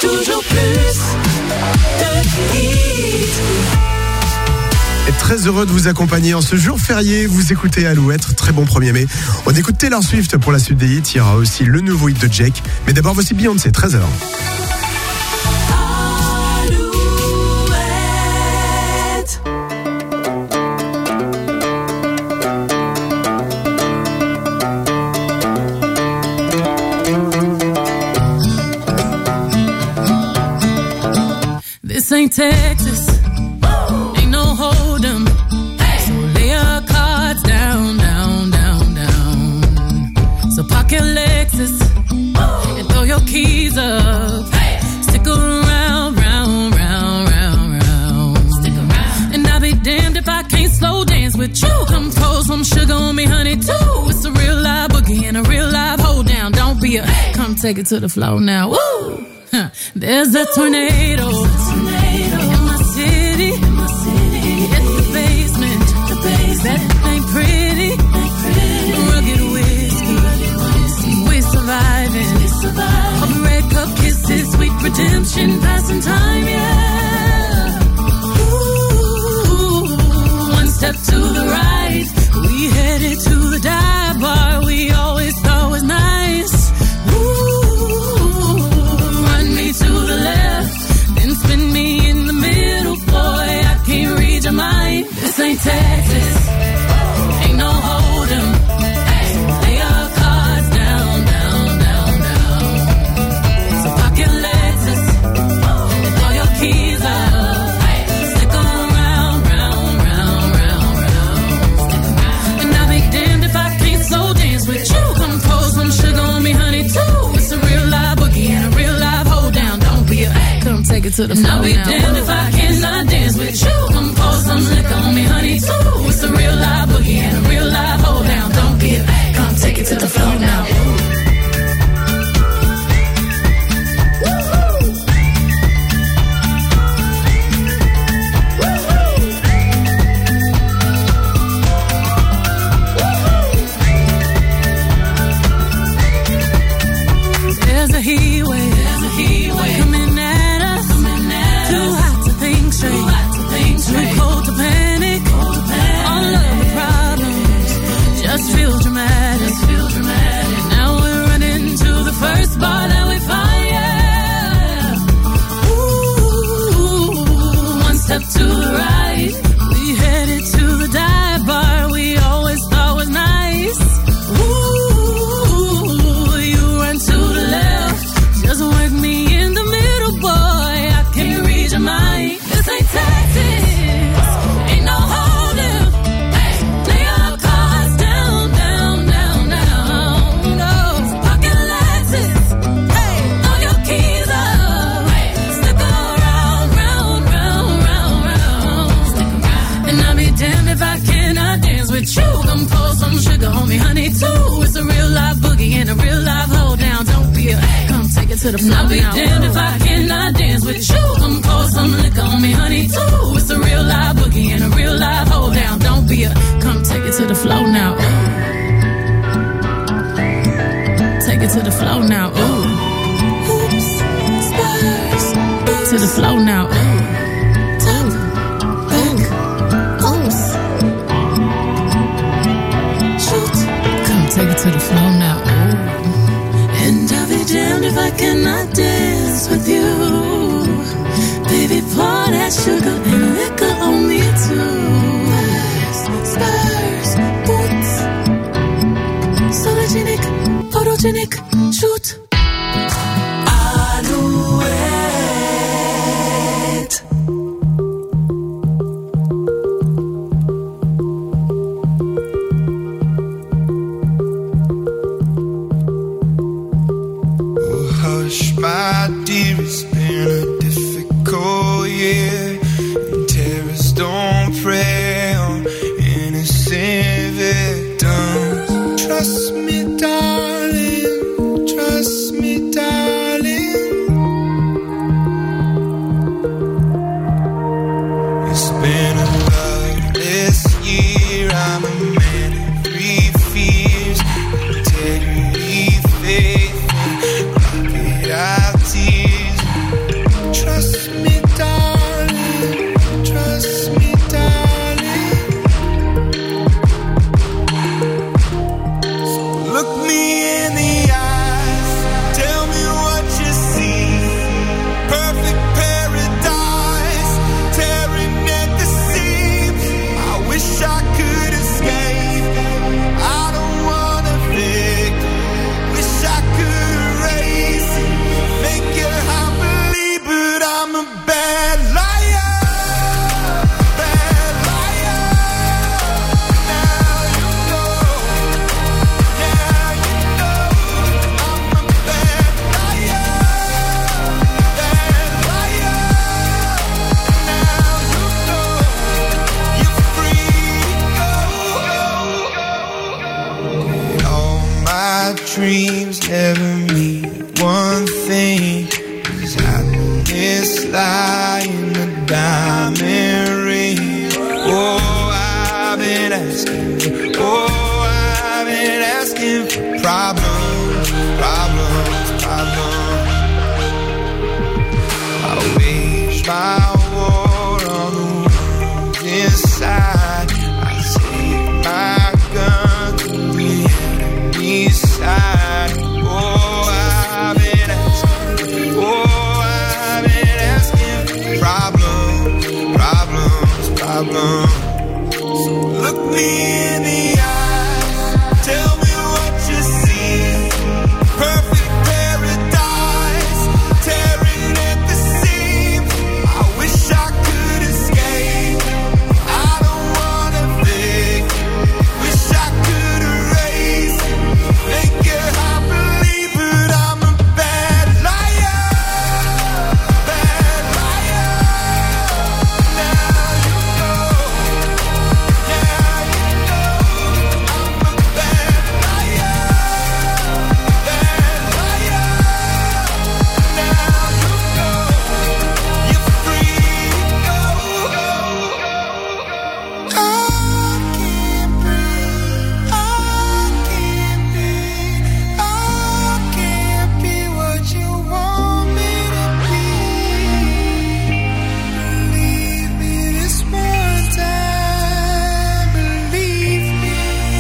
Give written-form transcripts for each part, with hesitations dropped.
toujours plus de hits. Et très heureux de vous accompagner en ce jour férié. Vous écoutez Alouette, très bon 1er mai. On écoute Taylor Swift pour la suite des hits. Il y aura aussi le nouveau hit de Jake. Mais d'abord, voici Beyoncé, 13h. This ain't Texas, ain't no hold'em. So lay your cards down, down, down, down. So park your Lexus and throw your keys up. Stick around, round, round, round, round. Stick around. And I'll be damned if I can't slow dance with you. Come pour some sugar on me, honey, too. It's a real live boogie and a real live hold down. Don't be a, come take it to the floor now. Woo! There's a tornado in my city. It's the basement. That ain't pretty. Rugged whiskey. We're surviving. All the red cup kisses, sweet redemption, passing time, yeah. Ooh, one step to the right. We headed to the dive bar we always thought was nice. To the left, then spin me in the middle, boy, I can't read your mind. This ain't Texas, ain't no hold'em. Lay your cards down, down, down, down. So park your Lexus and throw your keys up. Stick around, round, round, round, round. And I'll be damned if I can't slow dance with you. Come pour some sugar on me, honey, too. It's a real live boogie and a real live hold down. Don't be a, come take it to the floor now. I'll be damned if I cannot dance with you. Come pour some liquor on me, honey, too. It's a real live boogie and a real live hold down. Don't be a, come take it to the floor now. There's a heat wave coming at us. Too hot to think straight, too cold to panic. All of the problems just feel dramatic. Now we're running to the first bar that we find. Yeah. Ooh, one step to the right. We headed to the dive bar we always thought was nice. Ooh, you run to the left. Just work me in the middle, boy. I can't read your mind. This ain't Texas, ain't no hold'em. Lay your cards down, down, down, down. No, pocket Lexus. Throw your keys up. Stick around, round, round, round, round. And I'll be damned if I cannot dance with you. Come pour some sugar on me, honey, too. It's a real live boogie and a real live hold down. Don't be a, come take it to the floor. I'll be damned if I cannot dance with you. Come pour some liquor on me, honey, too. It's a real live boogie and a real live hold down. Don't be a, come take it to the floor now. Take it to the floor now. Ooh. Oops, Spurs. To the floor now. Top, back, oops. Shoot. Come take it to the floor now. And I'll be damned if I cannot dance with you. Baby, pour that sugar and liquor on me too. Spurs, boots, sologenic, photogenic, shoot. My dear, it's been a difficult year. And terrorists don't prey on innocent victims. Trust me, darling. Trust me, darling. It's been a loveless year. I'm a man of three fears: integrity, faith, out tears. think is happiness lie in a diamond ring. Oh, I've been asking for problems. I wage my war on the ones inside. I take my gun to the enemy's side. Oh, I've been asking for problems. So look me in the eyes, tell me what you see. Perfect paradise, tearing at the seams. I wish I could escape. I don't wanna think. Wish I could erase. Make your heart believe, but I'm a bad liar. Bad liar. Now you know. I'm a bad liar. Bad liar. Now you know. You're free to go. I can't breathe. I can't be what you want me to be. Believe me this one time. Believe me.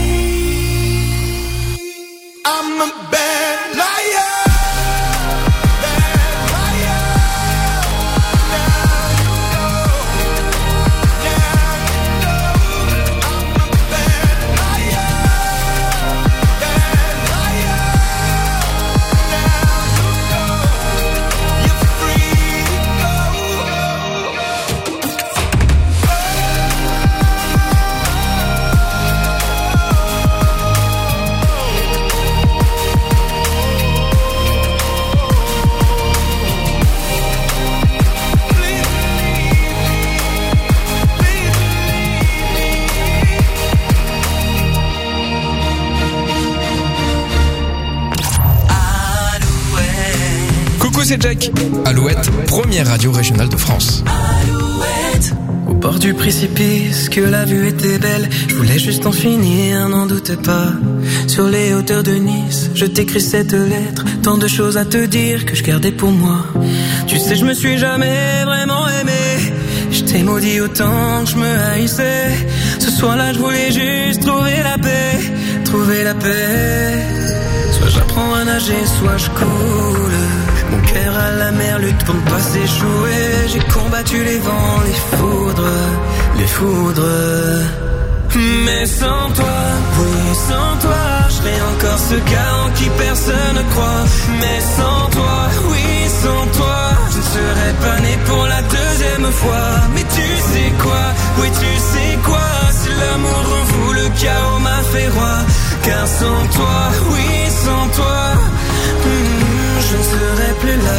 I'm a bad liar. Bad liar. Now you know. I'm a bad liar. Bad liar. Now you know. You're free to go. Coucou, c'est Jack. Alouette, première radio régionale de France. Au bord du précipice, que la vue était belle. Je voulais juste en finir, n'en doute pas. Sur les hauteurs de Nice, je t'écris cette lettre. Tant de choses à te dire que je gardais pour moi. Tu sais, je me suis jamais vraiment aimé. Je t'ai maudit autant que je me haïssais. Ce soir-là, je voulais juste trouver la paix. Trouver la paix. Soit j'apprends à nager, soit je coule. Mon cœur à la mer lutte pour ne pas s'échouer. J'ai combattu les vents, les foudres. Mais sans toi, oui sans toi, je serais encore ce gars en qui personne ne croit. Mais sans toi, oui sans toi, je ne serais pas né pour la deuxième fois. Mais tu sais quoi, oui tu sais quoi, si l'amour rend fou, le chaos m'a fait roi. Car sans toi, oui sans toi, je ne serais plus là.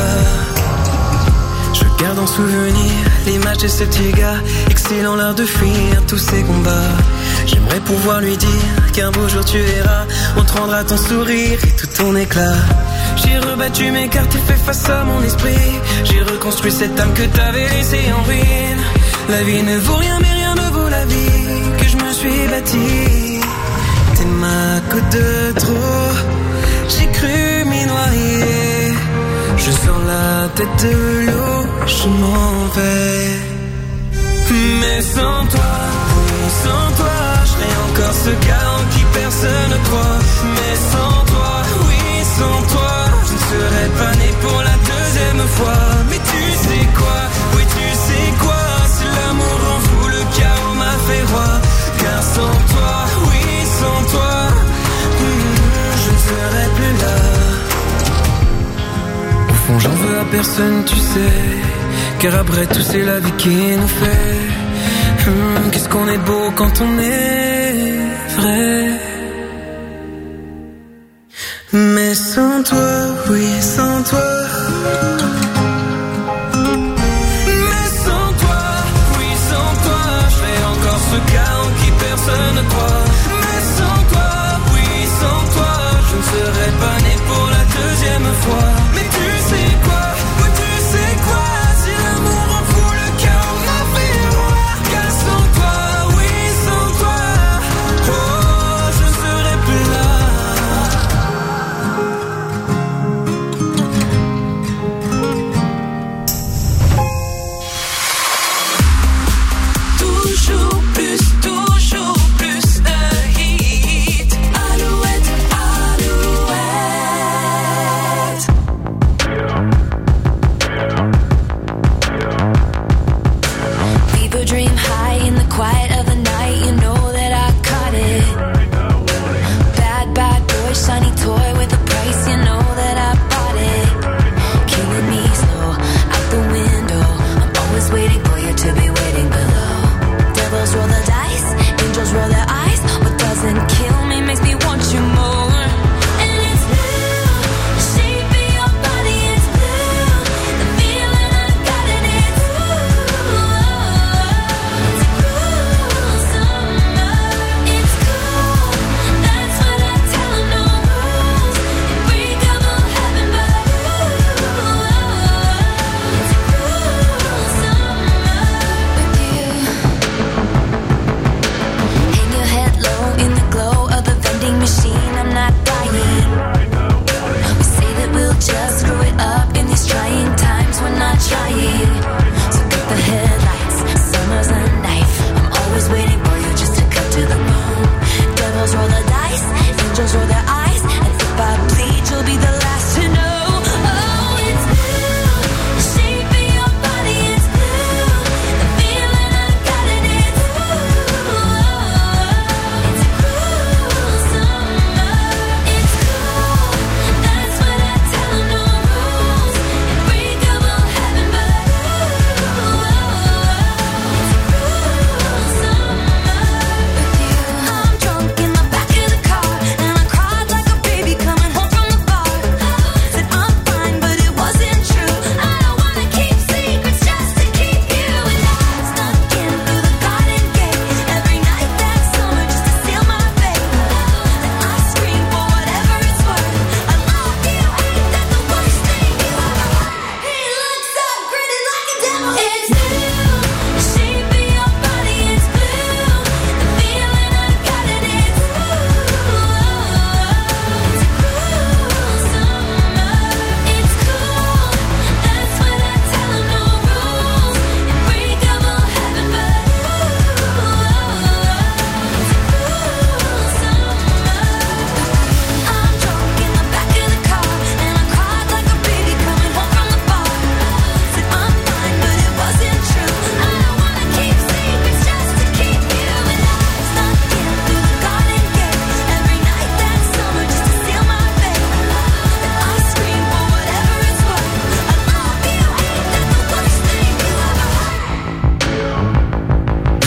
Je garde en souvenir l'image de ce petit gars, excellant l'art de fuir tous ces combats. J'aimerais pouvoir lui dire qu'un beau jour tu verras, on te rendra ton sourire et tout ton éclat. J'ai rebattu mes cartes et fait face à mon esprit. J'ai reconstruit cette âme que t'avais laissée en ruine. La vie ne vaut rien mais rien ne vaut la vie que je me suis bâtie. T'es ma goutte de trop, j'ai cru m'y noyer. Je sors la tête de l'eau, je m'en vais. Mais sans toi, oui sans toi, je serais encore ce gars en qui personne ne croit. Mais sans toi, oui sans toi, je ne serais pas né pour la deuxième fois. Mais tu sais quoi, oui tu sais quoi, si l'amour rend fou, le chaos m'a fait roi. Car sans toi, oui sans toi, je ne serais plus là. Au fond j'en veux à personne tu sais, car après tout c'est la vie qui nous fait. Qu'est-ce qu'on est beau quand on est vrai. Mais sans toi, oui sans toi. Mais sans toi, oui sans toi, je serais encore ce gars en qui personne ne croit. Mais sans toi, oui sans toi, je ne serais pas né pour la deuxième fois. Mais tu sais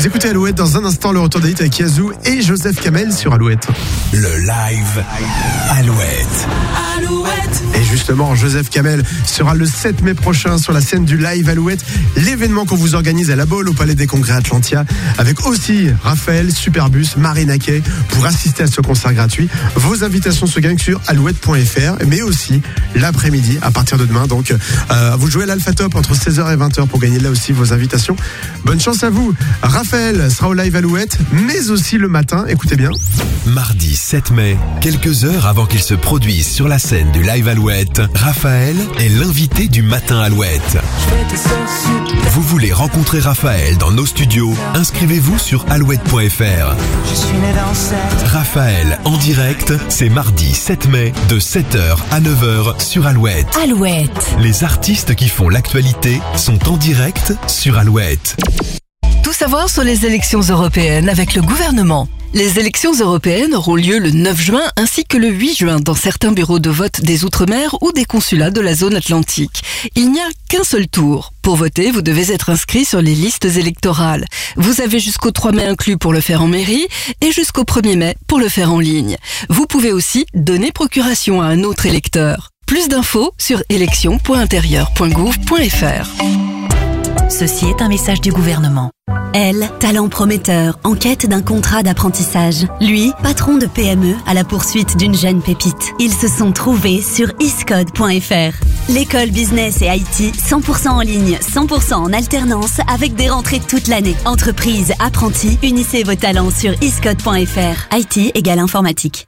écoutez Alouette dans un instant, le retour des hits avec Yazoo et Joseph Kamel sur Alouette. Le live Alouette. Et justement, Joseph Kamel sera le 7 mai prochain sur la scène du live Alouette, l'événement qu'on vous organise à La Baule au Palais des Congrès Atlantia, avec aussi Raphaël, Superbus, Marina Kaye pour assister à ce concert gratuit. Vos invitations se gagnent sur alouette.fr, mais aussi l'après-midi à partir de demain. Donc, vous jouez à l'Alpha Top entre 16h et 20h pour gagner là aussi vos invitations. Bonne chance à vous. Raphaël sera au live Alouette, mais aussi le matin. Écoutez bien. Mardi 7 mai, quelques heures avant qu'il se produise sur la scène du live Alouette, Raphaël est l'invité du matin Alouette. Vous voulez rencontrer Raphaël dans nos studios? Inscrivez-vous sur alouette.fr. Raphaël en direct, c'est mardi 7 mai de 7h à 9h sur Alouette. Alouette. Les artistes qui font l'actualité sont en direct sur Alouette. Tout savoir sur les élections européennes avec le gouvernement. Les élections européennes auront lieu le 9 juin ainsi que le 8 juin dans certains bureaux de vote des Outre-mer ou des consulats de la zone atlantique. Il n'y a qu'un seul tour. Pour voter, vous devez être inscrit sur les listes électorales. Vous avez jusqu'au 3 mai inclus pour le faire en mairie et jusqu'au 1er mai pour le faire en ligne. Vous pouvez aussi donner procuration à un autre électeur. Plus d'infos sur élections.intérieur.gouv.fr. Ceci est un message du gouvernement. Elle, talent prometteur, en quête d'un contrat d'apprentissage. Lui, patron de PME à la poursuite d'une jeune pépite. Ils se sont trouvés sur iscode.fr. L'école business et IT, 100% en ligne, 100% en alternance, avec des rentrées toute l'année. Entreprise, apprentis, unissez vos talents sur iscode.fr. IT égale informatique.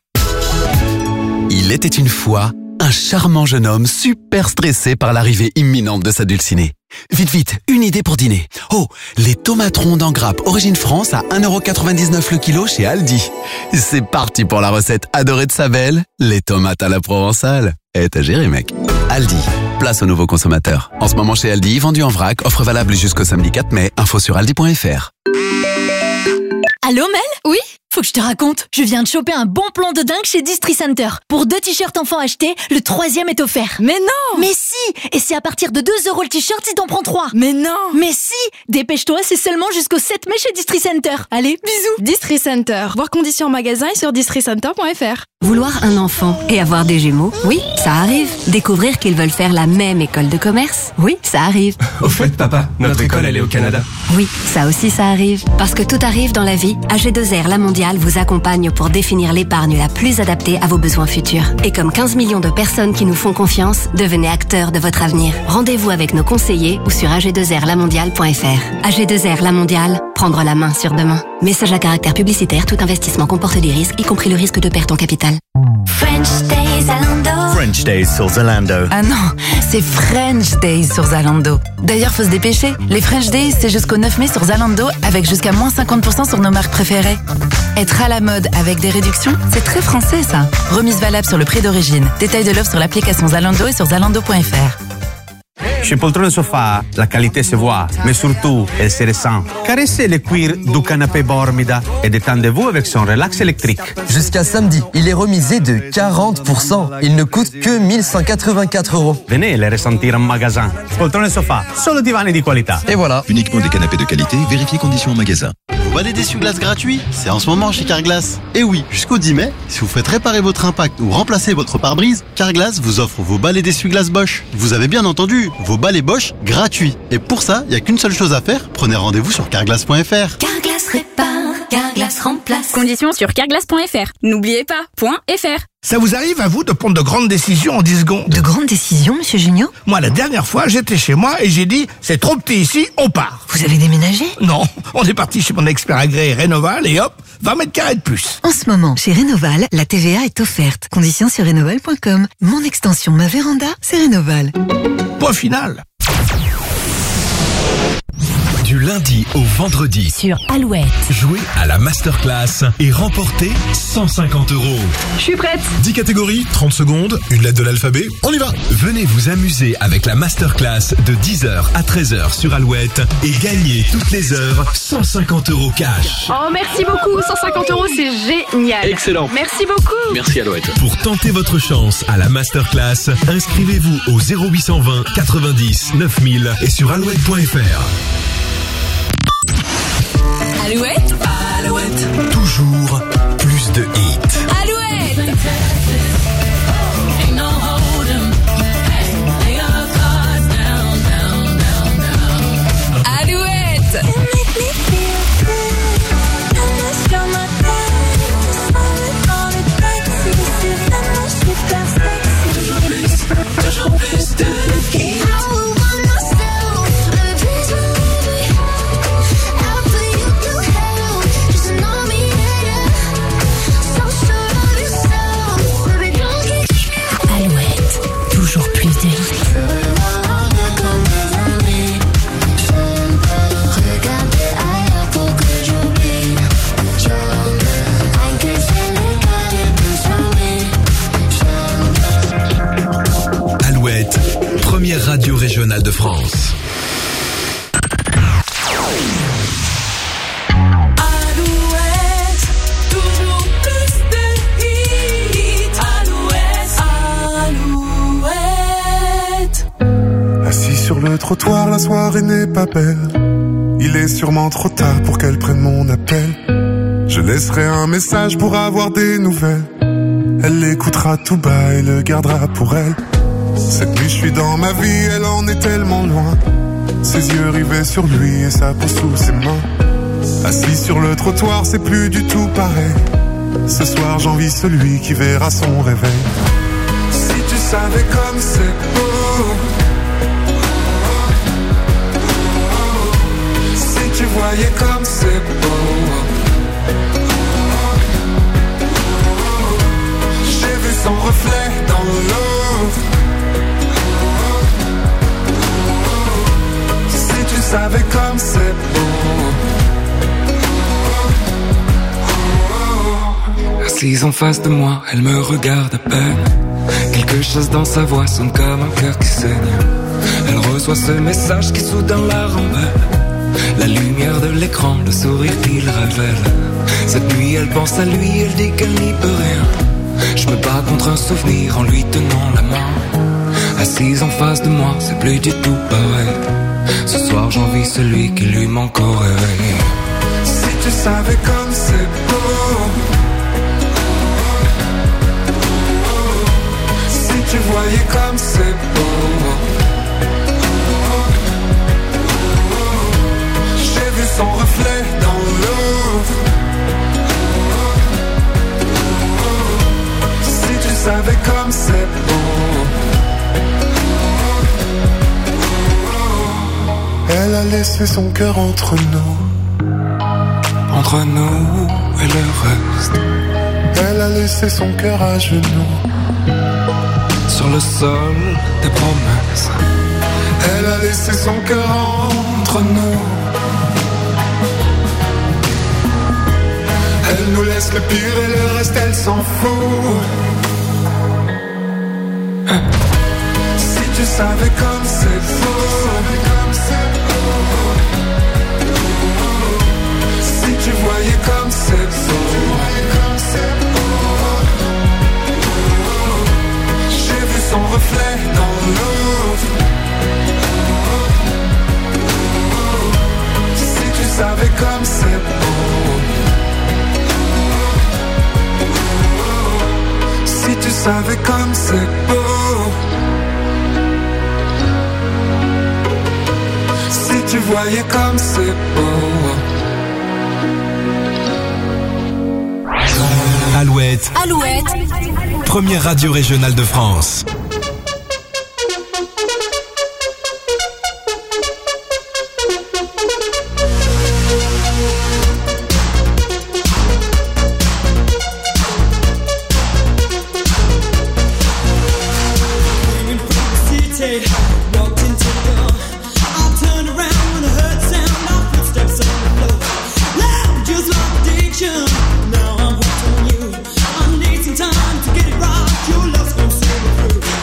Il était une fois un charmant jeune homme super stressé par l'arrivée imminente de sa dulcinée. Vite, une idée pour dîner. Oh, les tomates rondes en grappe origine France à 1,99€ le kilo chez Aldi. C'est parti pour la recette adorée de sa belle, les tomates à la provençale. T'as géré, mec. Aldi, place aux nouveaux consommateurs. En ce moment chez Aldi, vendu en vrac, offre valable jusqu'au samedi 4 mai, info sur aldi.fr. Allô Mel? Oui? Faut que je te raconte, je viens de choper un bon plan de dingue chez Distri Center. Pour 2 t-shirts enfants achetés, le 3e est offert. Mais non! Mais si! Et c'est à partir de 2€ le t-shirt si t'en prends 3. Mais non! Mais si! Dépêche-toi, c'est seulement jusqu'au 7 mai chez Distri Center. Allez, bisous! Distri Center. Voir conditions en magasin et sur districenter.fr. Vouloir un enfant et avoir des jumeaux? Oui, ça arrive. Découvrir qu'ils veulent faire la même école de commerce? Oui, ça arrive. Au fait, papa, notre école, elle est au Canada. Oui, ça aussi, ça arrive. Parce que tout arrive dans la vie, AG2R La Mondiale vous accompagne pour définir l'épargne la plus adaptée à vos besoins futurs. Et comme 15 millions de personnes qui nous font confiance, devenez acteurs de votre avenir. Rendez-vous avec nos conseillers ou sur ag2rlamondiale.fr. AG2R La Mondiale, prendre la main sur demain. Message à caractère publicitaire, tout investissement comporte des risques, y compris le risque de perte en capital. French Days Zalando. French Days sur Zalando. Ah non, c'est French Days sur Zalando. D'ailleurs, faut se dépêcher. Les French Days, c'est jusqu'au 9 mai sur Zalando avec jusqu'à moins 50% sur nos marques préférées. Être à la mode avec des réductions, c'est très français ça. Remise valable sur le prix d'origine. Détail de l'offre sur l'application Zalando et sur zalando.fr. Chez Poltrone Sofa, la qualité se voit, mais surtout, elle se ressent. Caressez le cuir du canapé Bormida et détendez-vous avec son relax électrique. Jusqu'à samedi, il est remisé de 40%. Il ne coûte que 1184€. Venez les ressentir en magasin. Poltrone Sofa, solo divani di qualità. Et voilà. Uniquement des canapés de qualité, vérifiez conditions en magasin. Vous balai d'essuie-glace gratuit, c'est en ce moment chez Carglass. Et oui, jusqu'au 10 mai, si vous faites réparer votre impact ou remplacer votre pare-brise, Carglass vous offre vos balais d'essuie-glace Bosch. Vous avez bien entendu, vos balais Bosch gratuits. Et pour ça, il n'y a qu'une seule chose à faire, prenez rendez-vous sur carglass.fr. Carglass répare, Carglass remplace. Conditions sur carglass.fr. N'oubliez pas, .fr. Ça vous arrive à vous de prendre de grandes décisions en 10 secondes? De grandes décisions, monsieur Junio? Moi, la dernière fois, j'étais chez moi et j'ai dit, c'est trop petit ici, on part. Vous avez déménagé? Non, on est parti chez mon expert agréé Rénoval et hop, 20 mètres carrés de plus. En ce moment, chez Rénoval, la TVA est offerte. Conditions sur rénoval.com. Mon extension Ma Véranda, c'est Rénoval. Point final. Du lundi au vendredi sur Alouette. Jouez à la masterclass et remportez 150€. Je suis prête. 10 catégories, 30 secondes, une lettre de l'alphabet, on y va. Venez vous amuser avec la masterclass de 10h à 13h sur Alouette et gagnez toutes les heures 150€ cash. Oh, merci beaucoup. 150€, c'est génial. Excellent. Merci beaucoup. Merci Alouette. Pour tenter votre chance à la masterclass, inscrivez-vous au 0820 90 9000 et sur alouette.fr. Alouette. Alouette. Toujours plus de hits. Alouette. Alouette. Toujours plus de hits. Première radio régionale de France. Alouette, toujours plus de hits. Alouette, Alouette. Assis sur le trottoir, la soirée n'est pas belle. Il est sûrement trop tard pour qu'elle prenne mon appel. Je laisserai un message pour avoir des nouvelles. Elle l'écoutera tout bas et le gardera pour elle. Cette nuit je suis dans ma vie, elle en est tellement loin. Ses yeux rivés sur lui et sa peau sous ses mains. Assis sur le trottoir, c'est plus du tout pareil. Ce soir j'envie celui qui verra son réveil. Si tu savais comme c'est beau. Si tu voyais comme c'est beau. J'ai vu son reflet dans l'eau. Si tu savais comme c'est beau. Assise en face de moi, elle me regarde à peine. Quelque chose dans sa voix sonne comme un cœur qui saigne. Elle reçoit ce message qui soudain la rembelle. La lumière de l'écran, le sourire qu'il révèle. Cette nuit elle pense à lui, elle dit qu'elle n'y peut rien. Je me bats contre un souvenir en lui tenant la main. Assise en face de moi, c'est plus du tout pareil. Ce soir j'envie celui qui lui manque au réveil. Si tu savais comme c'est beau. Si tu voyais comme c'est beau. J'ai vu son reflet dans l'eau. Si tu savais comme c'est beau. Elle a laissé son cœur entre nous. Entre nous et le reste. Elle a laissé son cœur à genoux. Sur le sol des promesses. Elle a laissé son cœur entre nous. Elle nous laisse le pire et le reste elle s'en fout. Si tu savais comme c'est faux. Si tu voyais comme c'est beau. J'ai vu son reflet dans l'eau. Si tu savais comme c'est beau. Si tu savais comme c'est beau. Si tu voyais comme c'est beau. Alouette. Alouette. Première radio régionale de France. Now I'm hooked on you. I'm wasting time to get it right. Your love's gonna see me through.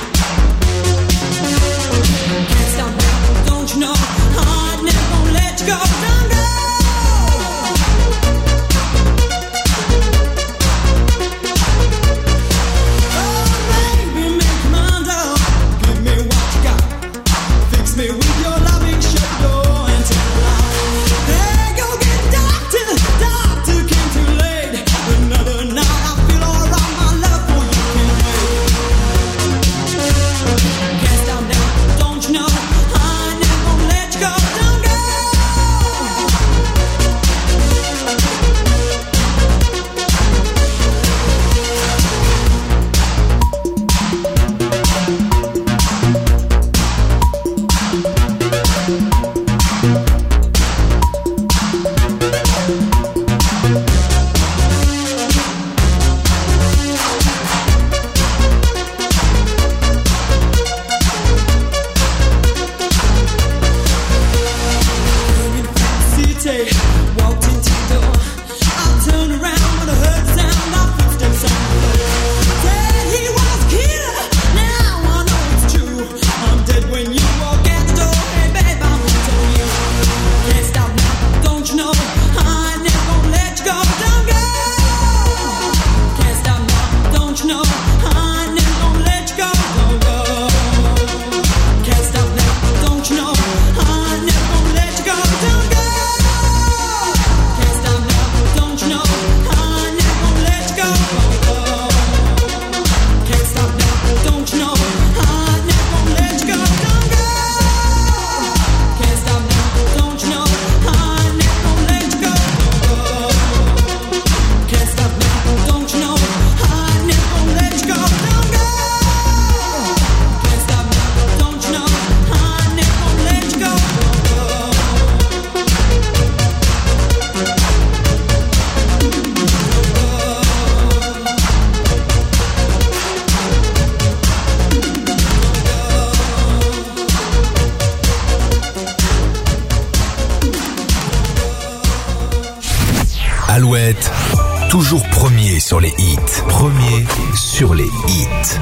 Alouette, toujours premier sur les hits. Premier sur les hits.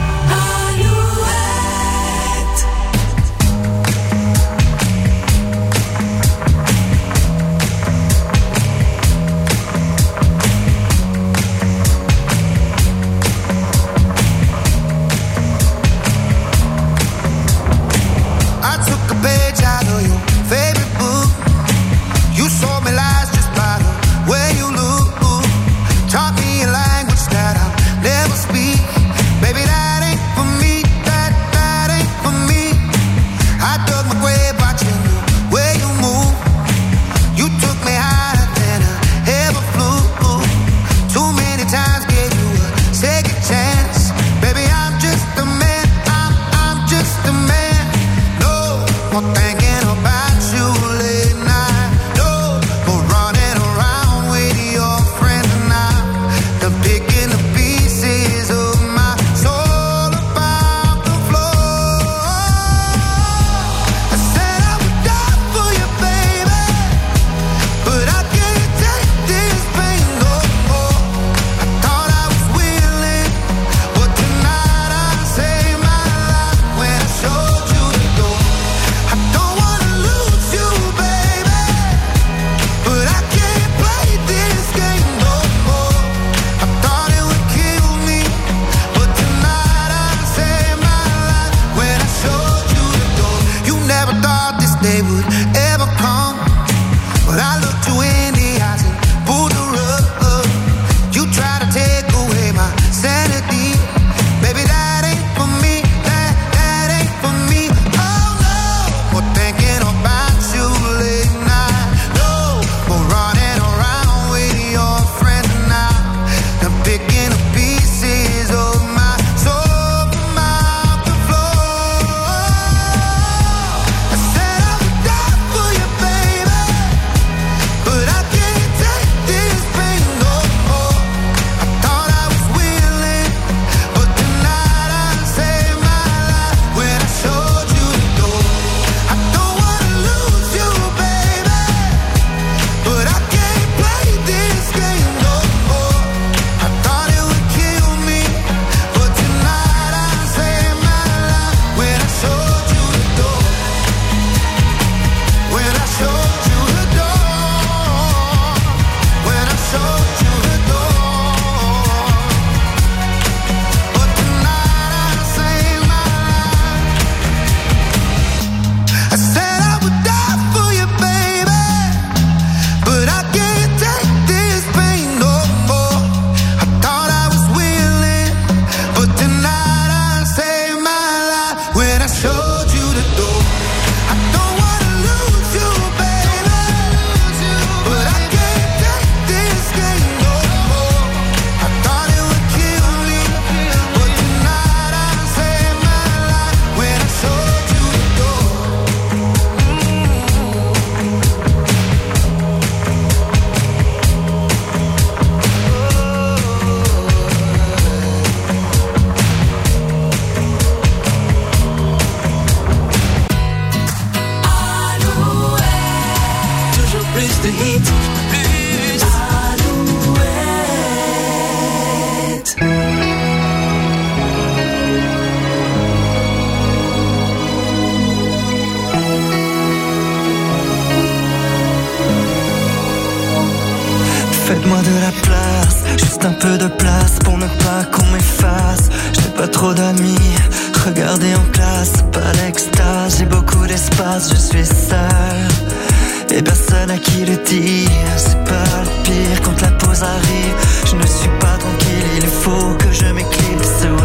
Faites-moi de la place, juste un peu de place pour ne pas qu'on m'efface. J'ai pas trop d'amis, regardez en classe, pas l'extase. J'ai beaucoup d'espace, je suis seul et personne à qui le dire. C'est pas le pire quand la pause arrive. Je ne suis pas tranquille, il faut que je m'éclipse ou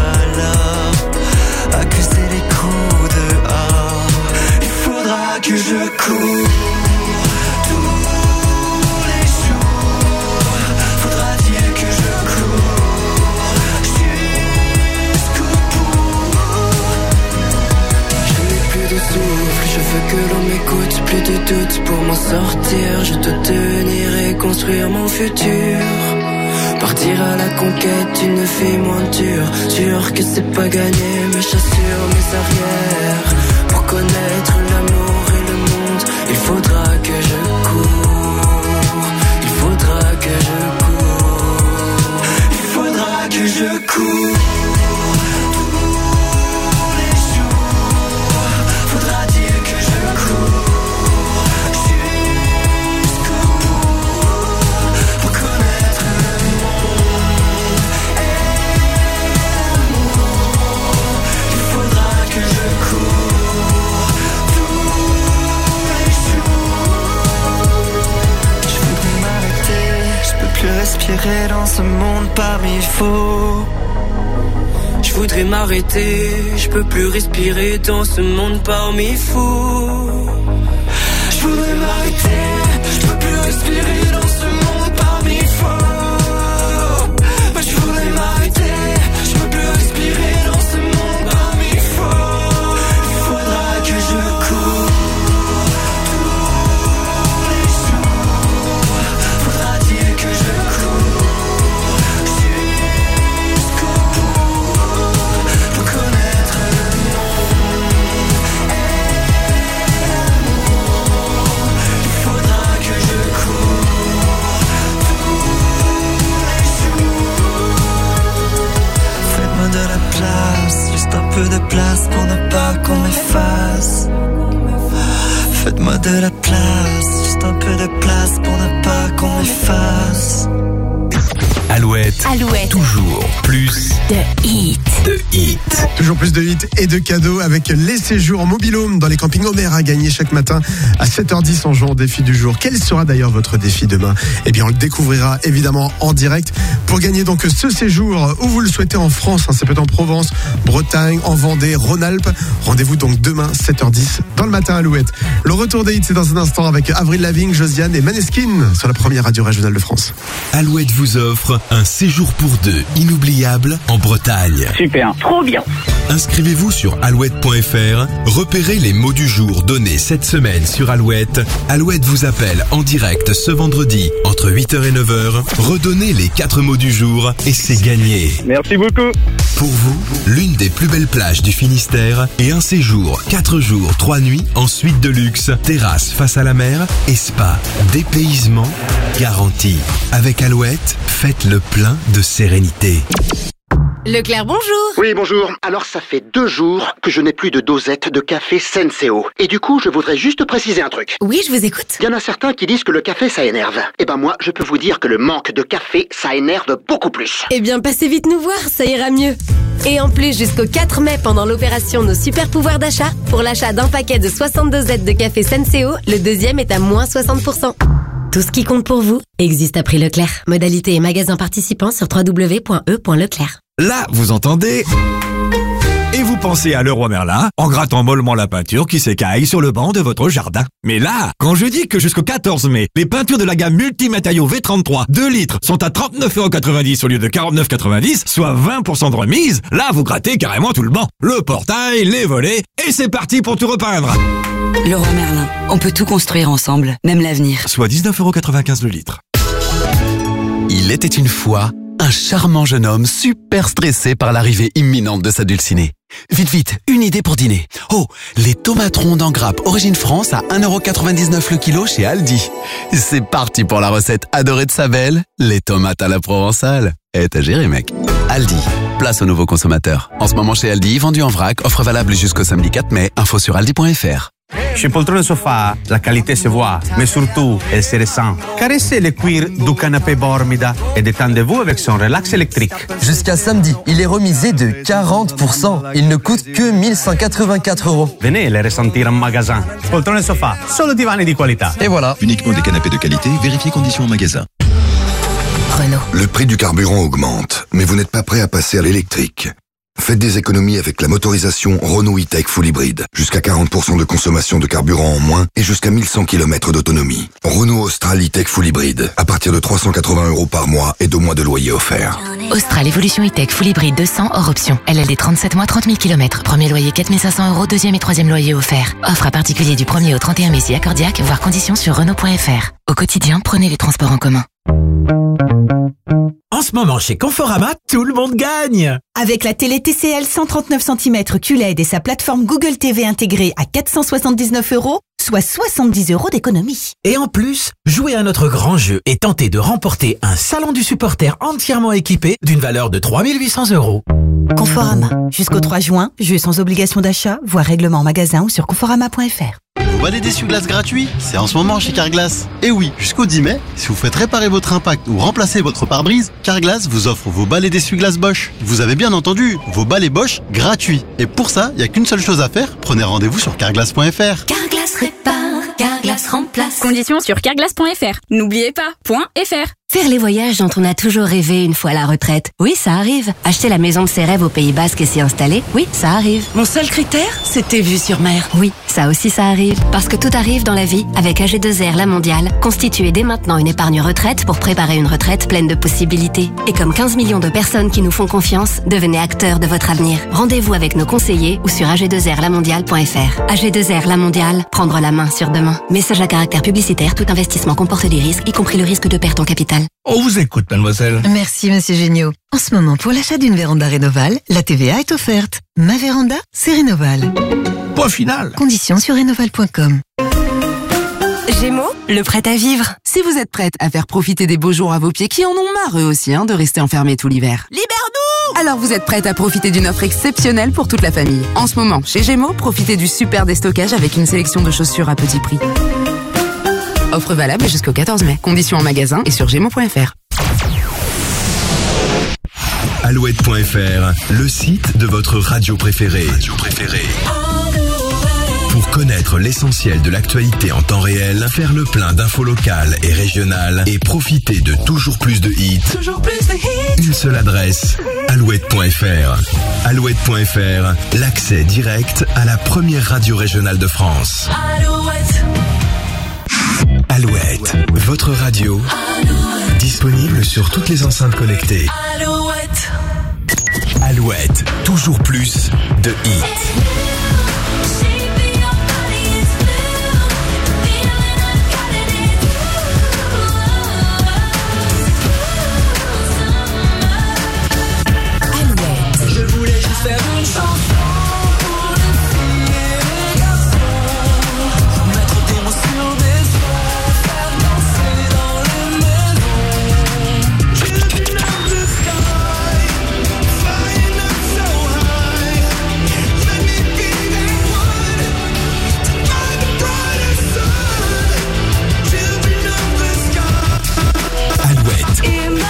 alors accuser les coups dehors. Il faudra que je cours. Je veux que l'on m'écoute, plus de doute pour m'en sortir. Je dois tenir et construire mon futur. Partir à la conquête d'une vie moins dure. Sûr que c'est pas gagné, mais j'assure mes arrières. Pour connaître l'amour et le monde, il faudra que je cours. Il faudra que je cours. respirer dans ce monde parmi faux. Je voudrais m'arrêter, je peux plus respirer dans ce monde parmi fous. Je voudrais m'arrêter, je peux plus respirer dans ce monde parmi faux. Je voudrais m'arrêter, je peux plus respirer dans ce monde parmi faux. Il faudra que je cours tous les jours. Faudra-t-il que je cours jusqu'au bout pour connaître le monde et l'amour. Il faudra que je cours tous les jours. Faites-moi de la place, juste un peu de place pour ne pas qu'on m'efface. Faites-moi de la place, juste un peu de place pour ne pas qu'on m'efface. Alouette. Alouette. Toujours plus de hits. de hits. Toujours plus de hits et de cadeaux avec les séjours en mobil-home dans les campings Homer à gagner chaque matin à 7h10 en jouant au défi du jour. Quel sera d'ailleurs votre défi demain? Eh bien, on le découvrira évidemment en direct. Pour gagner donc ce séjour où vous le souhaitez en France, ça peut être en Provence, Bretagne, en Vendée, Rhône-Alpes. Rendez-vous donc demain 7h10 dans le matin Alouette. Le retour des hits, c'est dans un instant avec Avril Lavigne, Josiane et Maneskin sur la première radio régionale de France. Alouette vous offre un séjour pour deux inoubliable en Bretagne. Super, trop bien. Inscrivez-vous sur alouette.fr, repérez les mots du jour donnés cette semaine sur Alouette. Alouette vous appelle en direct ce vendredi entre 8h et 9h. Redonnez les 4 mots du jour et c'est gagné. Merci beaucoup. Pour vous, l'une des plus belles plages du Finistère et un séjour 4 jours, 3 nuits en suite de luxe, terrasse face à la mer et spa, dépaysement garanti. Avec Alouette, faites le plein de sérénité. Leclerc, bonjour. Oui, bonjour. Alors, ça fait 2 jours que je n'ai plus de dosette de café Senseo. Et du coup, je voudrais juste préciser un truc. Oui, je vous écoute. Il y en a certains qui disent que le café, ça énerve. Eh ben moi, je peux vous dire que le manque de café, ça énerve beaucoup plus. Eh bien, passez vite nous voir, ça ira mieux. Et en plus, jusqu'au 4 mai, pendant l'opération Nos Super Pouvoirs d'achat, pour l'achat d'un paquet de 62 dosettes de café Senseo, le deuxième est à moins 60%. Tout ce qui compte pour vous existe à prix Leclerc. Modalité et magasin participants sur www.e.leclerc. Là, vous entendez? Et vous pensez à Leroy Merlin en grattant mollement la peinture qui s'écaille sur le banc de votre jardin. Mais là, quand je dis que jusqu'au 14 mai, les peintures de la gamme Multimatériaux V33 2 litres sont à 39,90€ au lieu de 49,90€, soit 20% de remise, là vous grattez carrément tout le banc. Le portail, les volets, et c'est parti pour tout repeindre. Leroy Merlin, on peut tout construire ensemble, même l'avenir. Soit 19,95€ le litre. Il était une fois un charmant jeune homme super stressé par l'arrivée imminente de sa dulcinée. Vite, vite, une idée pour dîner. Oh, les tomates rondes en grappe Origine France à 1,99€ le kilo chez Aldi. C'est parti pour la recette adorée de sa belle, les tomates à la provençale. Eh, t'as géré, mec. Aldi, place aux nouveaux consommateurs. En ce moment chez Aldi, vendu en vrac, offre valable jusqu'au samedi 4 mai, info sur aldi.fr. Chez Poltrone Sofa, la qualité se voit, mais surtout, elle se ressent. Caressez le cuir du canapé Bormida et détendez-vous avec son relax électrique. Jusqu'à samedi, il est remisé de 40%. Il ne coûte que 1184€. Venez les ressentir en magasin. Poltrone Sofa, solo divani di qualità. Et voilà. Uniquement des canapés de qualité, vérifiez conditions en magasin. Renault. Le prix du carburant augmente, mais vous n'êtes pas prêt à passer à l'électrique. Faites des économies avec la motorisation Renault E-Tech Full Hybrid. Jusqu'à 40% de consommation de carburant en moins et jusqu'à 1100 km d'autonomie. Renault Austral E-Tech Full Hybrid. À partir de 380€ par mois et 2 mois de loyer offert. Austral Evolution E-Tech Full Hybrid 200 hors option. LLD 37 mois, 30 000 km. Premier loyer 4500€, deuxième et troisième loyer offert. Offre à particulier du 1er au 31 mai si accordiaque, voire conditions sur Renault.fr. Au quotidien, prenez les transports en commun. En ce moment, chez Conforama, tout le monde gagne! Avec la télé TCL 139 cm QLED et sa plateforme Google TV intégrée à 479€, soit 70€ d'économie. Et en plus, jouez à notre grand jeu et tentez de remporter un salon du supporter entièrement équipé d'une valeur de 3800€. Conforama. Jusqu'au 3 juin, jeu sans obligation d'achat, voire règlement en magasin ou sur conforama.fr. Vous balai d'essuie-glace gratuit, c'est en ce moment chez Carglass. Et oui, jusqu'au 10 mai, si vous faites réparer votre impact ou remplacer votre pare-brise, Carglass vous offre vos balais d'essuie-glace Bosch. Vous avez bien entendu, vos balais Bosch gratuits. Et pour ça, il n'y a qu'une seule chose à faire, prenez rendez-vous sur carglass.fr. Carglass répare, Carglass remplace. Conditions sur carglass.fr. N'oubliez pas, .fr. Faire les voyages dont on a toujours rêvé une fois à la retraite. Oui, ça arrive. Acheter la maison de ses rêves au Pays Basque et s'y installer. Oui, ça arrive. Mon seul critère, c'était vue sur mer. Oui, ça aussi ça arrive. Parce que tout arrive dans la vie. Avec AG2R La Mondiale, constituez dès maintenant une épargne retraite pour préparer une retraite pleine de possibilités. Et comme 15 millions de personnes qui nous font confiance, devenez acteurs de votre avenir. Rendez-vous avec nos conseillers ou sur ag2rlamondiale.fr. AG2R La Mondiale, prendre la main sur demain. Message à caractère publicitaire, tout investissement comporte des risques, y compris le risque de perte en capital. On vous écoute, mademoiselle. Merci, monsieur Géniaud. En ce moment, pour l'achat d'une véranda Rénoval, la TVA est offerte. Ma véranda, c'est Rénoval. Point final. Conditions sur rénoval.com. Gémeaux, le prêt à vivre. Si vous êtes prête à faire profiter des beaux jours à vos pieds qui en ont marre eux aussi de rester enfermés tout l'hiver. Libère-nous! Alors vous êtes prête à profiter d'une offre exceptionnelle pour toute la famille. En ce moment, chez Gémeaux, profitez du super déstockage avec une sélection de chaussures à petit prix. Offre valable jusqu'au 14 mai. Conditions en magasin et sur gémeaux.fr. Alouette.fr, le site de votre radio préférée. Pour connaître l'essentiel de l'actualité en temps réel, faire le plein d'infos locales et régionales et profiter de toujours plus de hits. Une seule adresse, Alouette.fr. Alouette.fr, l'accès direct à la première radio régionale de France. Alouette, votre radio, disponible sur toutes les enceintes connectées. Alouette, toujours plus de hits. Je voulais juste faire une chanson pour les filles et les garçons, mettre des mots sur des sons, faire danser dans les maisons. Children of the sky, flying up so high, let me be that one to find the brighter side. Children of the sky. Alouette.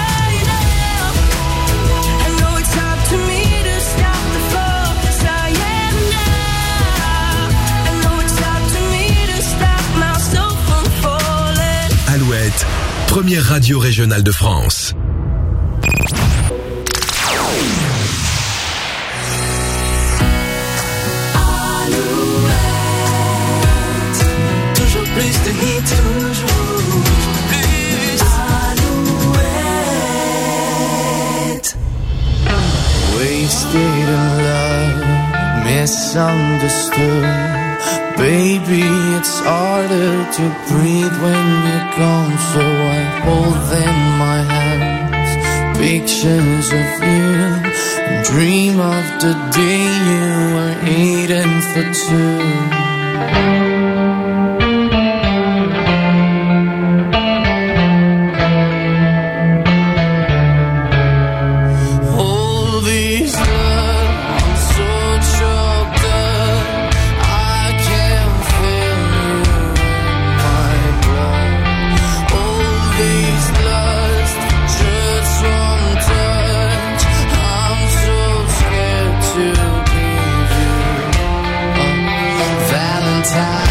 Alouette, première radio régionale de France. Alouette, toujours plus de hits, toujours plus. Alouette. Wasted in love, misunderstood. Baby, it's harder to breathe when you're gone, so I hold in my hands pictures of you and dream of the day you were eating for two. Valentine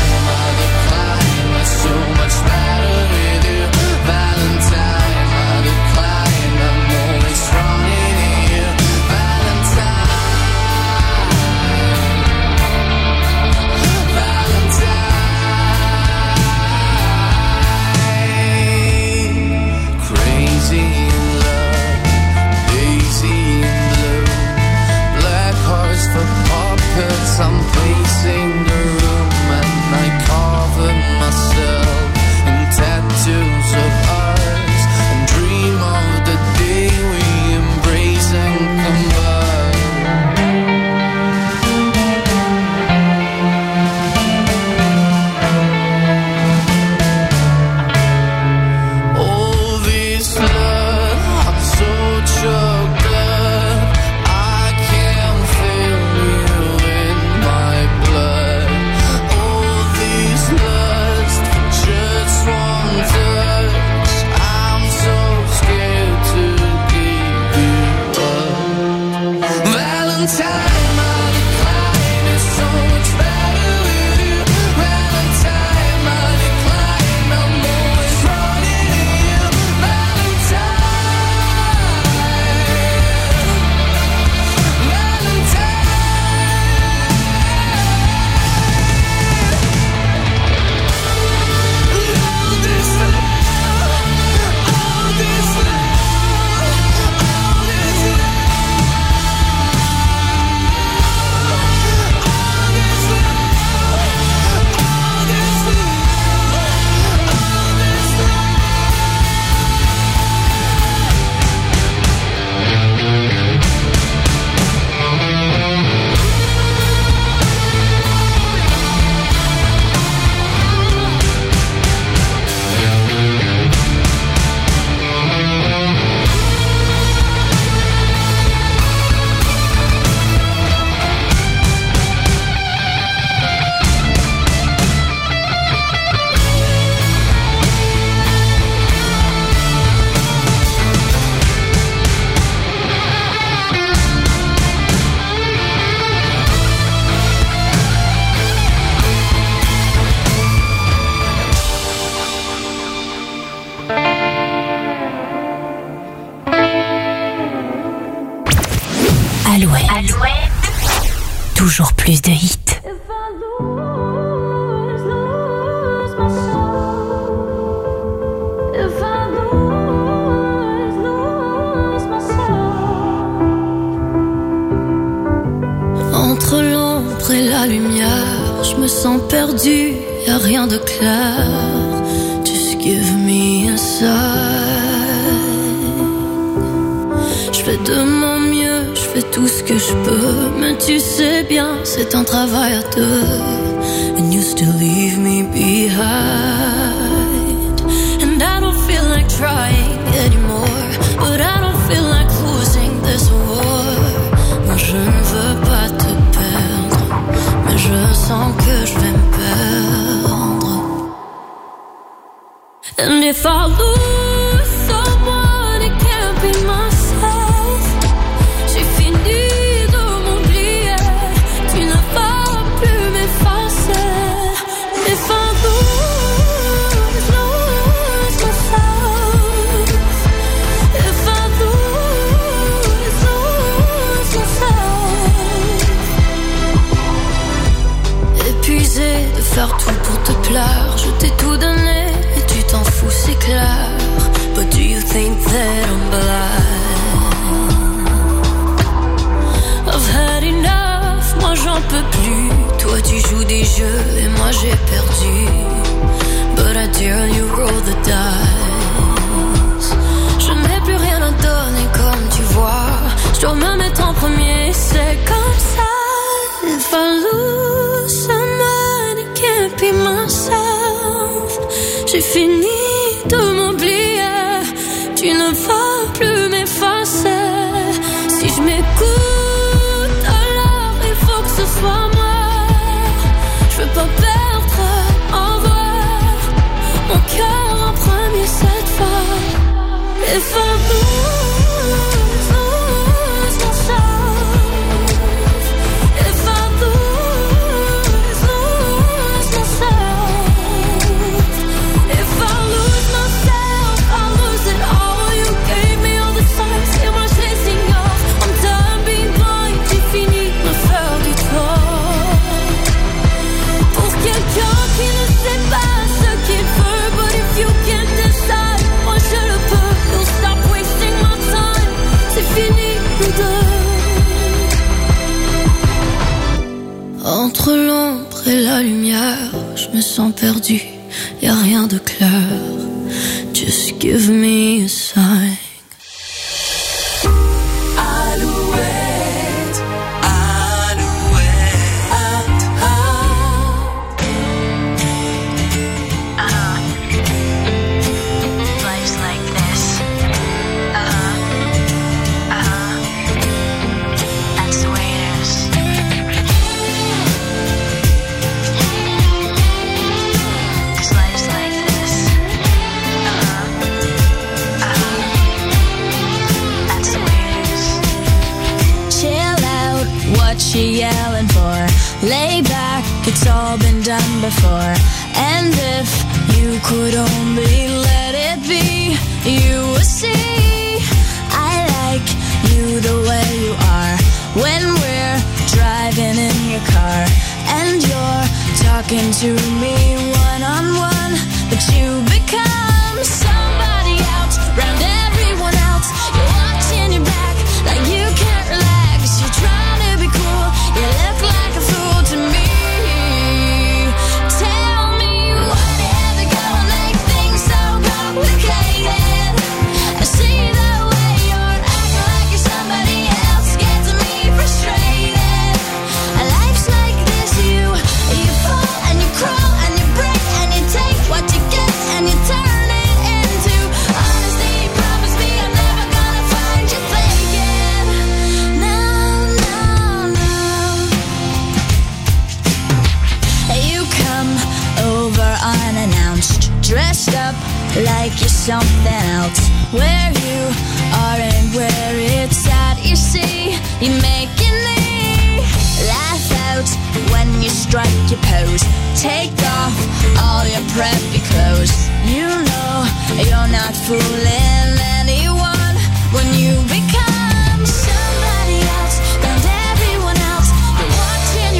toujours plus de hits. Entre l'ombre et la lumière, je me sens perdue, y'a rien de clair. Just give me a sign. Je fais de mon mieux, je fais tout ce que je peux, mais tu sais bien, c'est un travail à deux. And you still leave me behind. And I don't feel like trying anymore, but I don't feel like losing this war. Moi je ne veux pas te perdre, mais je sens que je vais me perdre. And if I lose someone, it can't be myself. J'ai fini de m'oublier, tu ne vas plus m'effacer. If I lose myself, if I lose myself. Épuisé de faire tout pour te plaire, je t'ai tout donné et tu t'en fous, c'est clair. But do you think that I'm blind? I've had enough, moi j'en peux plus. Toi tu joues des jeux et moi j'ai perdu. But I dare you roll the dice. Je n'ai plus rien à donner comme tu vois. Je dois me mettre en premier, c'est comme ça. If I lose someone, it can't be myself. J'ai fini de m'oublier, tu ne vas plus m'effacer. Si je m'écoute, alors il faut que ce soit moi. Je veux pas perdre en voir mon cœur en premier cette fois. If I lose myself, if I lose myself, if I lose myself, I lose it all. You gave me all the signs, et moi je les ignore. I'm done being blind, j'ai fini de me faire du tort. Pour quelqu'un qui ne sait pas ce qu'il veut, but if you can't decide, moi je le peux. You'll stop wasting my time, c'est fini nous deux. Entre l'ombre et la lumière, je me sens perdu, y'a rien de clair. Just give me a sign. Alouette, Alouette, Life's like this. That's the way it is. Cause life's like this. That's the way it is. Chill out, what you yelling for? Lay back, it's all been done before. And if you could only let it be, you would see I like you the way you are. When we're driving in your car and you're talking to me one-on-one, but you become somebody else, round everyone else. You're watching your back like you can't relax. You're trying to be cool, you look like a fool to me. Tell me whatever gonna make things so complicated. I see the way you're acting like you're somebody else, gets me frustrated. Life's like this, you fall and you crawl and you break and you take what you get and you turn it into honesty. Promise me I'm never gonna find you faking. No, no, no. You come over unannounced, dressed up like you're something else. Where you are and where it's at, you see, you're making me laugh out when you strike your pose. Take off all your preppy clothes. You know you're not fooling anyone when you become somebody else, and everyone else. You're watching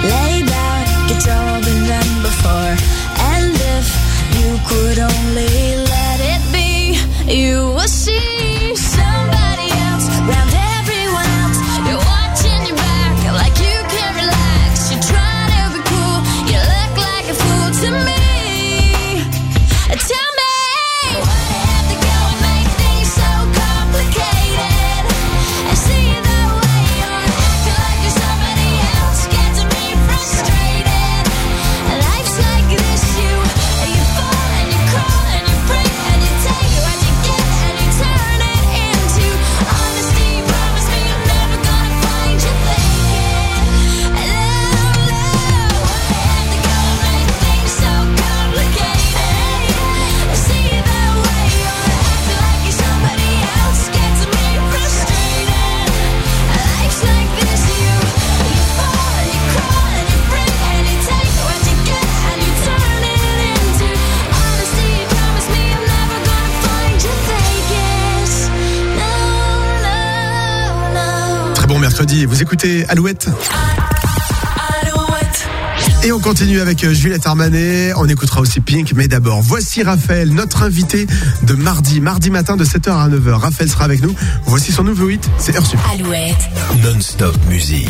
Lay back, it's all been done before. And if you could only let it be, you will see somebody else round everyone else. You're watching your back like you can't relax. You're trying to be cool, you look like a fool to me. Tell me why I have to go and make things so complicated. And see the way you're acting like you're somebody else gets me frustrated. Life's like this, you fall and you crawl and you break and you take what you get and you turn it into honesty. Promise me you're never gonna find your thinking. Why I have to go and make things so complicated. See the way you're acting like you're somebody else gets me frustrated. Life's like this, you fall and you crawl and you break and you take what you get and you turn it into honesty. Promise me I'm never gonna find you Vegas. No, no, no. Très bon mercredi, vous écoutez Alouette. Et on continue avec Juliette Armanet, on écoutera aussi Pink, mais d'abord, voici Raphaël, notre invité de mardi matin de 7h à 9h. Raphaël sera avec nous, voici son nouveau hit, c'est Heure Sup. Alouette. Non-stop musique.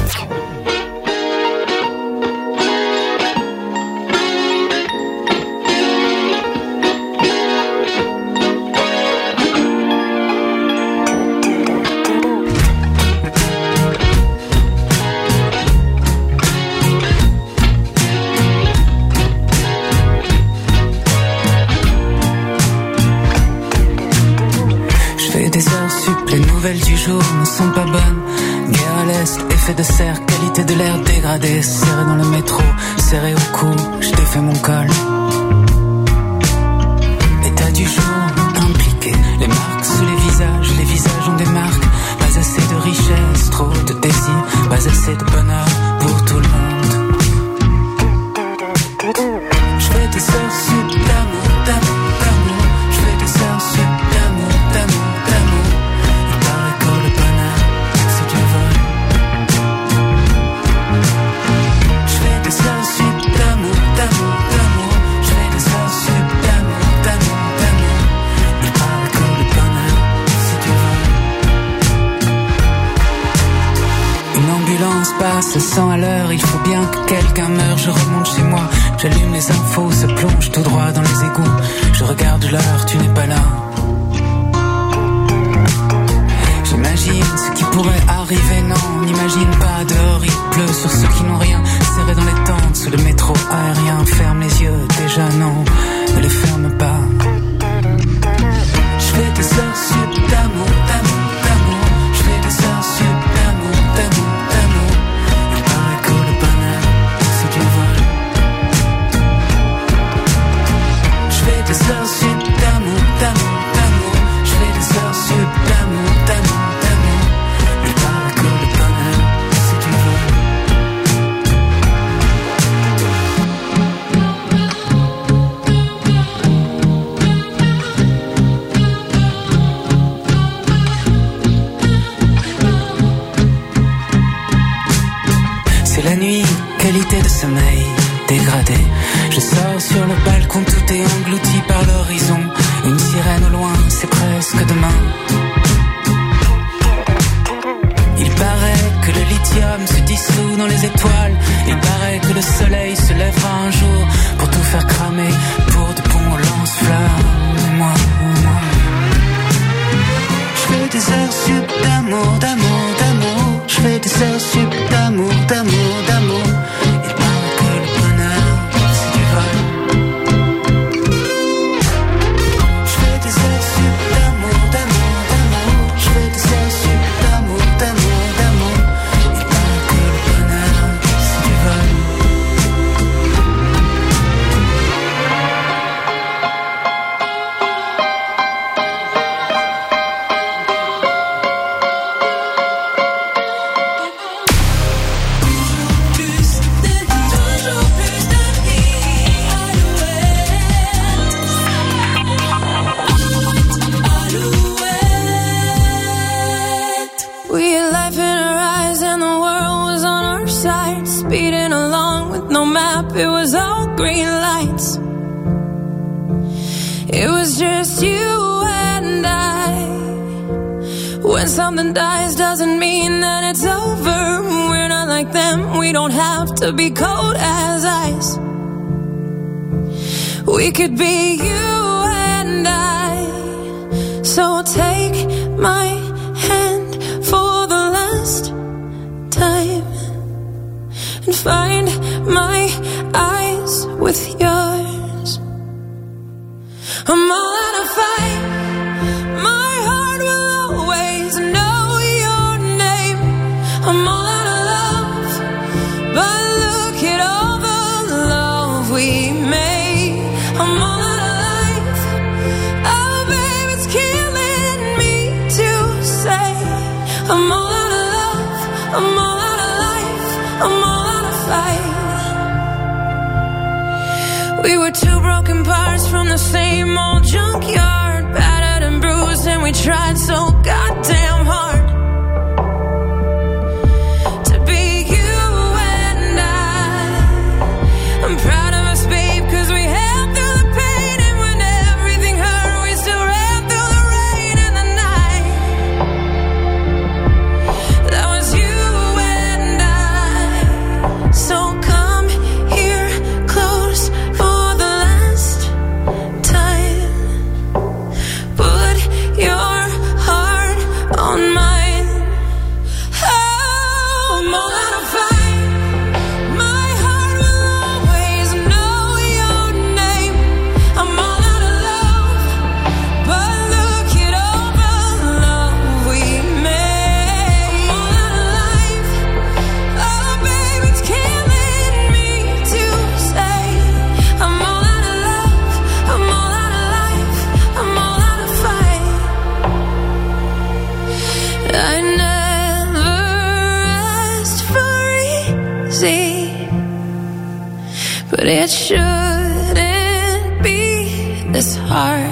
Du jour ne sont pas bonnes. Guerre à l'est, effet de serre, qualité de l'air dégradée. Serré dans le métro, serré au cou, je défais mon col. État du jour impliqué, les marques sous les visages ont des marques. Pas assez de richesse, trop de désir, pas assez de bonheur pour tout le monde. Je fais des heures sup d'amour, d'amour, d'amour. Je fais des heures sup d'amour, d'amour, d'amour. Passe 100 à l'heure, il faut bien que quelqu'un meure. Je remonte chez moi, j'allume les infos, se plonge tout droit dans les égouts. Je regarde l'heure, tu n'es pas là. J'imagine ce qui pourrait arriver, non, n'imagine pas. Dehors il pleut sur ceux qui n'ont rien. Serré dans les tentes, sous le métro aérien. Ferme les yeux, déjà non, ne les ferme pas. Je fais des heures sup d'amour, d'amour, d'amour. Je fais des heures sup d'amour, d'amour, d'amour. Il paraît que le bonheur, c'est du vol. Je fais des heures sup d'amour, d'amour, d'amour. Je fais des heures sup d'amour, d'amour, d'amour. Il paraît que le bonheur, c'est du vol. La nuit, qualité de sommeil dégradée. Je sors sur le balcon, tout est englouti par l'horizon. Une sirène au loin, c'est presque demain. Il paraît que le lithium se dissout dans les étoiles. Il paraît que le soleil se lèvera un jour pour tout faire cramer, pour de bons lance-flammes. Et moi, je fais des heures sup d'amour, d'amour, d'amour. Je fais des heures sup d'amour, d'amour, d'amour. Il paraît que le bonheur, c'est du vol. Je fais des heures sup d'amour, d'amour, d'amour. Je fais des heures sup d'amour, d'amour, d'amour. Il paraît que le bonheur, c'est du vol. no map, it was all green lights. It was just you and I. When something dies doesn't mean that it's over. We're not like them, we don't have to be cold as ice. We could be you and I. So take my hand for the last time and find my eyes with yours. I'm all out of fight. My heart will always know your name. I'm all out of love, but look at all the love we made. I'm all out of life. Oh, babe, it's killing me to say. I'm all out of love. I'm all out of life. I'm all out of fight. We were two broken parts from the same old junkyard, battered and bruised, and we tried so goddamn hard to be you and I'm proud of us, babe, 'cause we held through the pain, and when everything hurt, we still ran through the rain and the night. That was you and I. So come here close for the last time. Put your heart on mine. Oh, I'm all out of fight. My heart will always know your name. I'm all out of love, but look at all the love we made. I'm all out of life. Oh, babe, it's killing me to say. I'm all out of love. I'm all out of life. I'm all out of fight. I never asked for easy, but it shouldn't be this hard.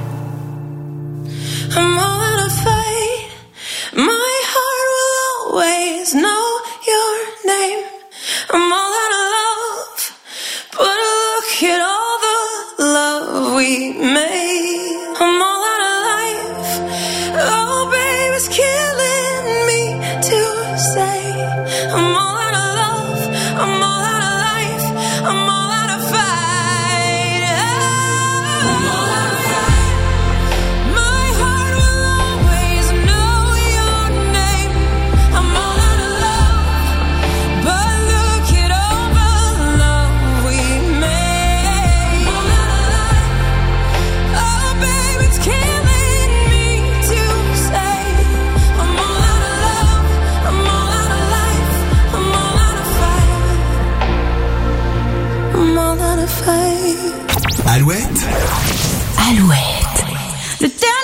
I'm all out of fight. My heart will always know your name. I'm all out of love, but look at all the love we made. I'm all out of life. Oh, babe, it's killing me to say. I'm all out of love. I'm all out of life. I'm all out of fight. I'm all out of fight. My heart will always know your name. I'm all out of love, but look at all the love we made. I'm all out of life. Oh, babe, it's killing me to say. I'm all out of love. I'm all out of life. I'm all out of fight. I'm all out of fight. Alouette. Alouette. The